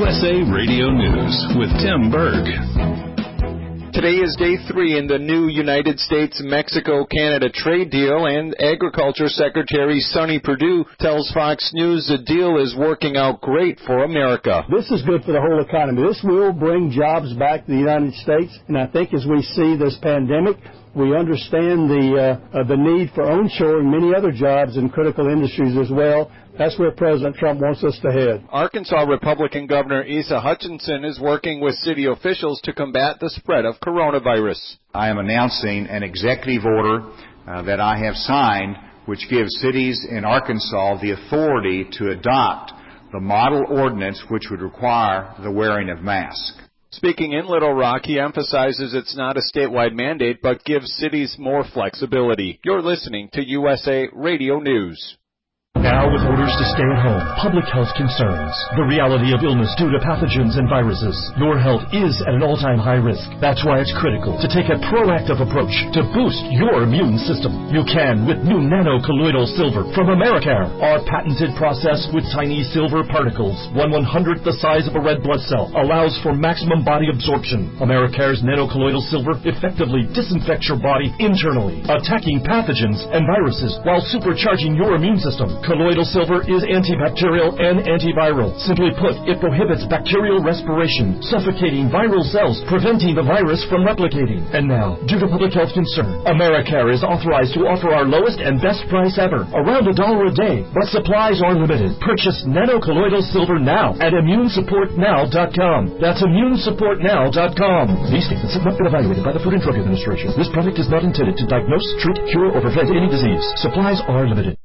USA Radio News with Tim Berg. Today is day 3 in the new United States-Mexico-Canada trade deal, and Agriculture Secretary Sonny Perdue tells Fox News the deal is working out great for America. This is good for the whole economy. This will bring jobs back to the United States, and I think as we see this pandemic, we understand the need for onshoring many other jobs in critical industries as well. That's where President Trump wants us to head. Arkansas Republican Governor Asa Hutchinson is working with city officials to combat the spread of coronavirus. I am announcing an executive order that I have signed, which gives cities in Arkansas the authority to adopt the model ordinance which would require the wearing of masks. Speaking in Little Rock, he emphasizes it's not a statewide mandate, but gives cities more flexibility. You're listening to USA Radio News. Now, with orders to stay at home, public health concerns, the reality of illness due to pathogens and viruses, your health is at an all-time high risk. That's why it's critical to take a proactive approach to boost your immune system. You can with new nano-colloidal silver from Americare. Our patented process with tiny silver particles, 1/100th the size of a red blood cell, allows for maximum body absorption. Americare's nano-colloidal silver effectively disinfects your body internally, attacking pathogens and viruses while supercharging your immune system. Colloidal silver is antibacterial and antiviral. Simply put, it prohibits bacterial respiration, suffocating viral cells, preventing the virus from replicating. And now, due to public health concern, Americare is authorized to offer our lowest and best price ever, around $1 a day, but supplies are limited. Purchase nano-colloidal silver now at ImmuneSupportNow.com. That's ImmuneSupportNow.com. These statements have not been evaluated by the Food and Drug Administration. This product is not intended to diagnose, treat, cure, or prevent any disease. Supplies are limited.